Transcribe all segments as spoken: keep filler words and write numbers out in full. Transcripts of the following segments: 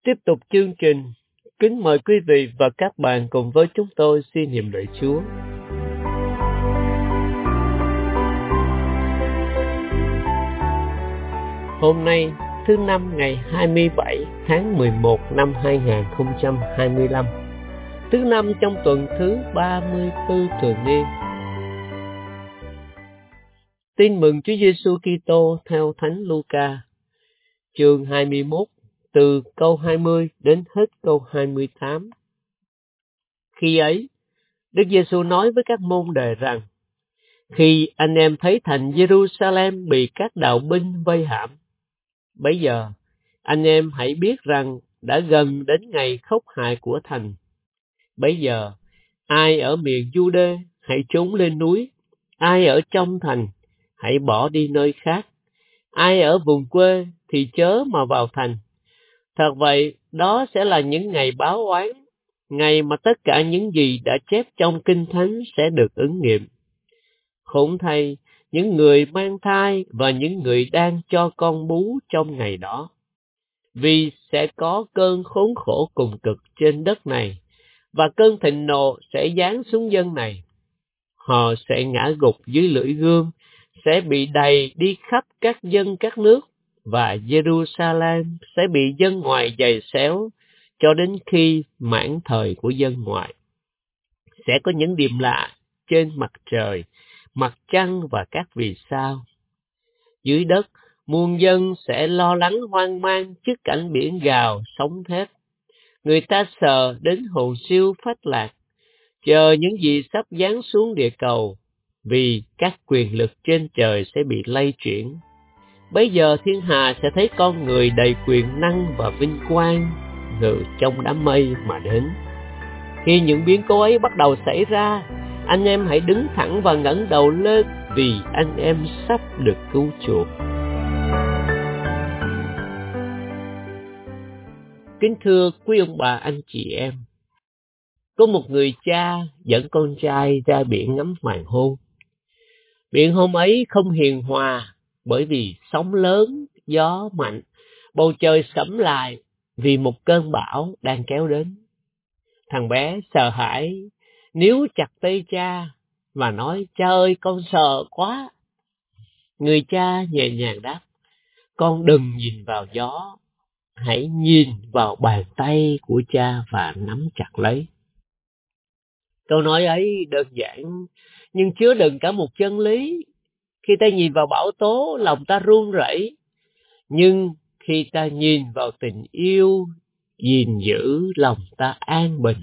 Tiếp tục chương trình, kính mời quý vị và các bạn cùng với chúng tôi xin niệm lời Chúa. Hôm nay, thứ năm ngày hai mươi bảy tháng mười một năm hai nghìn không trăm hai mươi lăm, thứ năm trong tuần thứ ba mươi tư thường niên. Tin mừng Chúa Giêsu Kitô theo Thánh Luca, chương hai mươi mốt, từ câu hai mươi đến hết câu hai mươi tám. Khi ấy, Đức Giêsu nói với các môn đệ rằng: khi anh em thấy thành Jerusalem bị các đạo binh vây hãm, bấy giờ anh em hãy biết rằng đã gần đến ngày khốc hại của thành. Bấy giờ ai ở miền Giu-đê hãy trốn lên núi, ai ở trong thành hãy bỏ đi nơi khác, ai ở vùng quê thì chớ mà vào thành. Thật vậy, đó sẽ là những ngày báo oán, ngày mà tất cả những gì đã chép trong Kinh Thánh sẽ được ứng nghiệm. Khốn thay những người mang thai và những người đang cho con bú trong ngày đó, vì sẽ có cơn khốn khổ cùng cực trên đất này, và cơn thịnh nộ sẽ giáng xuống dân này. Họ sẽ ngã gục dưới lưỡi gươm, sẽ bị đầy đi khắp các dân các nước, và Jerusalem sẽ bị dân ngoài giày xéo cho đến khi mãn thời của dân ngoại. Sẽ có những điềm lạ trên mặt trời, mặt trăng và các vì sao. Dưới đất, muôn dân sẽ lo lắng hoang mang trước cảnh biển gào sóng thét. Người ta sờ đến hồn siêu phách lạc, chờ những gì sắp giáng xuống địa cầu, vì các quyền lực trên trời sẽ bị lay chuyển. Bấy giờ thiên hà sẽ thấy con người đầy quyền năng và vinh quang ngự trong đám mây mà đến. Khi những biến cố ấy bắt đầu xảy ra, anh em hãy đứng thẳng và ngẩng đầu lên, vì anh em sắp được cứu chuộc. Kính thưa quý ông bà, anh chị em, có một người cha dẫn con trai ra biển ngắm hoàng hôn. Biển hôm ấy không hiền hòa, bởi vì sóng lớn, gió mạnh, bầu trời sẫm lại vì một cơn bão đang kéo đến. Thằng bé sợ hãi, níu chặt tay cha và nói: cha ơi, con sợ quá. Người cha nhẹ nhàng đáp: con đừng nhìn vào gió, hãy nhìn vào bàn tay của cha và nắm chặt lấy. Câu nói ấy đơn giản, nhưng chứa đựng cả một chân lý. Khi ta nhìn vào bão tố, lòng ta run rẩy. Nhưng khi ta nhìn vào tình yêu, gìn giữ, lòng ta an bình.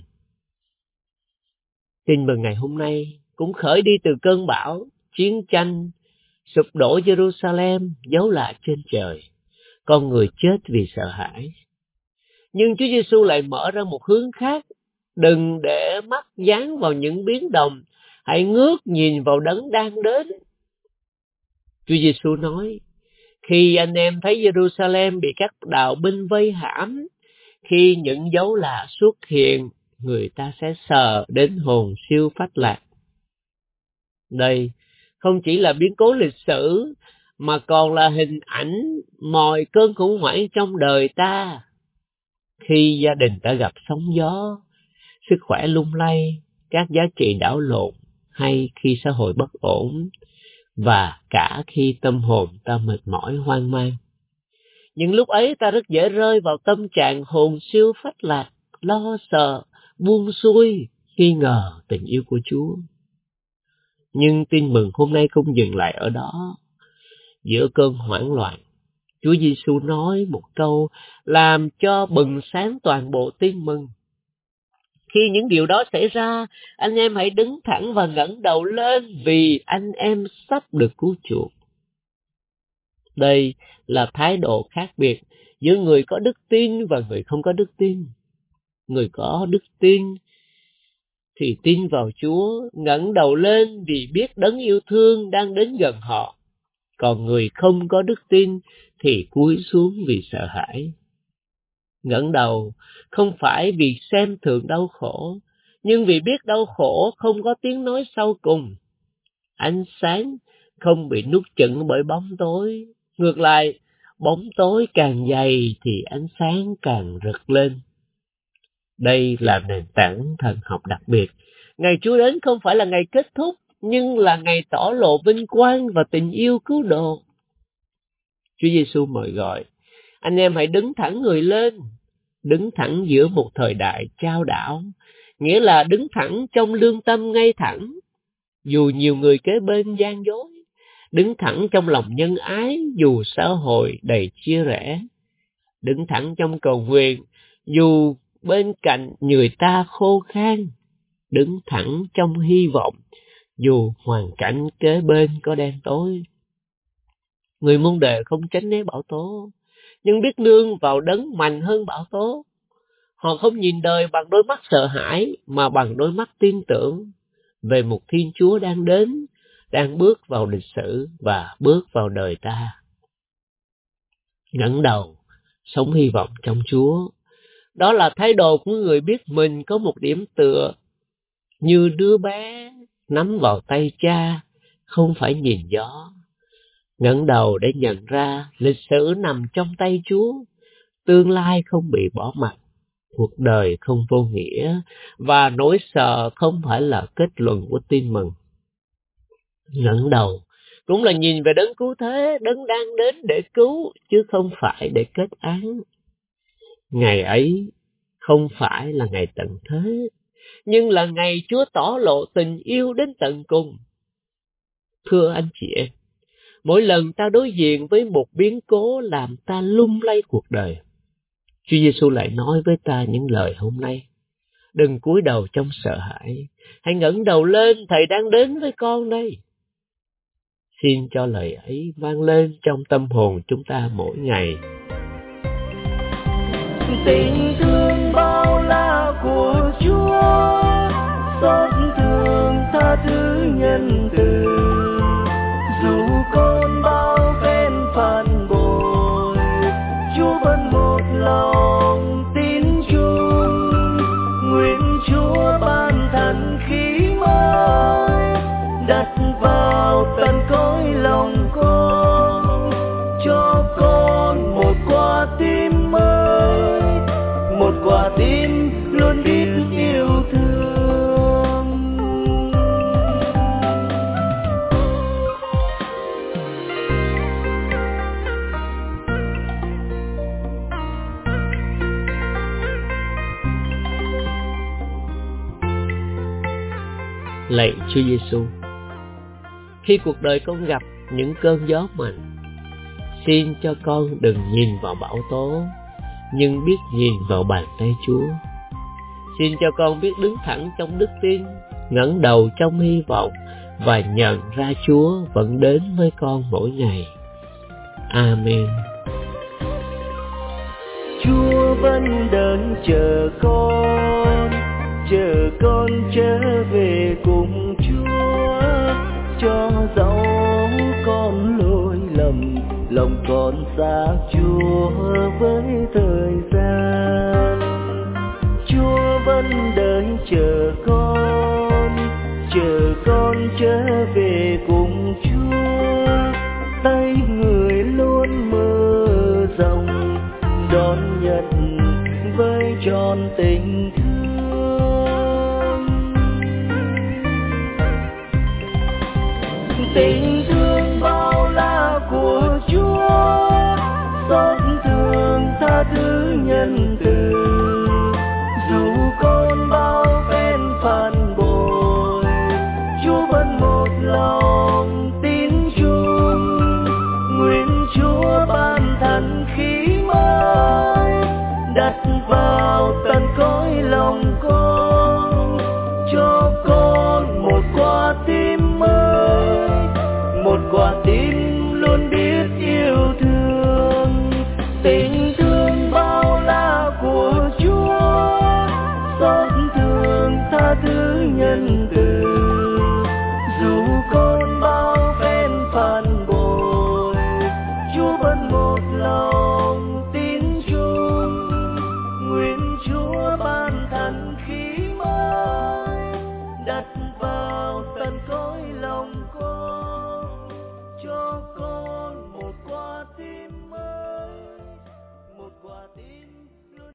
Tin mừng ngày hôm nay cũng khởi đi từ cơn bão, chiến tranh, sụp đổ Jerusalem, dấu lạ trên trời. Con người chết vì sợ hãi. Nhưng Chúa Giêsu lại mở ra một hướng khác. Đừng để mắt dán vào những biến động, hãy ngước nhìn vào đấng đang đến. Chúa Giêsu nói: khi anh em thấy Jerusalem bị các đạo binh vây hãm, khi những dấu lạ xuất hiện, người ta sẽ sờ đến hồn siêu phách lạc. Đây không chỉ là biến cố lịch sử, mà còn là hình ảnh mọi cơn khủng hoảng trong đời ta. Khi gia đình ta gặp sóng gió, sức khỏe lung lay, các giá trị đảo lộn, hay khi xã hội bất ổn, và cả khi tâm hồn ta mệt mỏi hoang mang. Nhưng lúc ấy ta rất dễ rơi vào tâm trạng hồn siêu phách lạc, lo sợ, buông xuôi, nghi ngờ tình yêu của Chúa. Nhưng tin mừng hôm nay không dừng lại ở đó. Giữa cơn hoảng loạn, Chúa Giêsu nói một câu làm cho bừng sáng toàn bộ tin mừng. Khi những điều đó xảy ra, anh em hãy đứng thẳng và ngẩng đầu lên, vì anh em sắp được cứu chuộc. Đây là thái độ khác biệt giữa người có đức tin và người không có đức tin. Người có đức tin thì tin vào Chúa, ngẩng đầu lên vì biết đấng yêu thương đang đến gần họ. Còn người không có đức tin thì cúi xuống vì sợ hãi. Ngẩng đầu không phải vì xem thường đau khổ, nhưng vì biết đau khổ không có tiếng nói sau cùng. Ánh sáng không bị nuốt chửng bởi bóng tối. Ngược lại, bóng tối càng dày thì ánh sáng càng rực lên. Đây là nền tảng thần học đặc biệt. Ngày Chúa đến không phải là ngày kết thúc, nhưng là ngày tỏ lộ vinh quang và tình yêu cứu độ. Chúa Giêsu mời gọi, anh em hãy đứng thẳng người lên, đứng thẳng giữa một thời đại chao đảo, nghĩa là đứng thẳng trong lương tâm ngay thẳng, dù nhiều người kế bên gian dối, đứng thẳng trong lòng nhân ái dù xã hội đầy chia rẽ, đứng thẳng trong cầu nguyện dù bên cạnh người ta khô khan, đứng thẳng trong hy vọng dù hoàn cảnh kế bên có đen tối. Người môn đệ không tránh né bão tố, nhưng biết nương vào đấng mạnh hơn bão tố. Họ không nhìn đời bằng đôi mắt sợ hãi, mà bằng đôi mắt tin tưởng về một Thiên Chúa đang đến, đang bước vào lịch sử và bước vào đời ta. Ngẩng đầu, sống hy vọng trong Chúa. Đó là thái độ của người biết mình có một điểm tựa, như đứa bé nắm vào tay cha, không phải nhìn gió. Ngẩng đầu để nhận ra lịch sử nằm trong tay Chúa, tương lai không bị bỏ mặc, cuộc đời không vô nghĩa, và nỗi sợ không phải là kết luận của tin mừng. Ngẩng đầu cũng là nhìn về đấng cứu thế, đấng đang đến để cứu, chứ không phải để kết án. Ngày ấy không phải là ngày tận thế, nhưng là ngày Chúa tỏ lộ tình yêu đến tận cùng. Thưa anh chị em, mỗi lần ta đối diện với một biến cố làm ta lung lay cuộc đời, Chúa Giêsu lại nói với ta những lời hôm nay. Đừng cúi đầu trong sợ hãi, hãy ngẩng đầu lên, Thầy đang đến với con đây. Xin cho lời ấy vang lên trong tâm hồn chúng ta mỗi ngày. Tình thương bao la của Chúa, xót thương tha thứ nhân từ, dù con bao phen phản bội, Chúa vẫn một lòng tin chung. Nguyện Chúa ban thần khí mới, đặt vào tận cõi lòng con, cho con một quả tim mới, một quả tim luôn biết yêu thương. Lạy Chúa Giêsu, khi cuộc đời con gặp những cơn gió mạnh, xin cho con đừng nhìn vào bão tố, nhưng biết nhìn vào bàn tay Chúa. Xin cho con biết đứng thẳng trong đức tin, ngẩng đầu trong hy vọng, và nhận ra Chúa vẫn đến với con mỗi ngày. Amen. Chúa vẫn đợi chờ con, chờ con trở về cùng Chúa, cho dẫu con lỗi lầm, lòng con xa Chúa với thời gian. Chúa vẫn đợi chờ con, chờ con trở về cùng Chúa, tay người luôn mở rộng, đón nhận với trọn tình thương. Tình thương bao la của Chúa, xót thương tha thứ nhân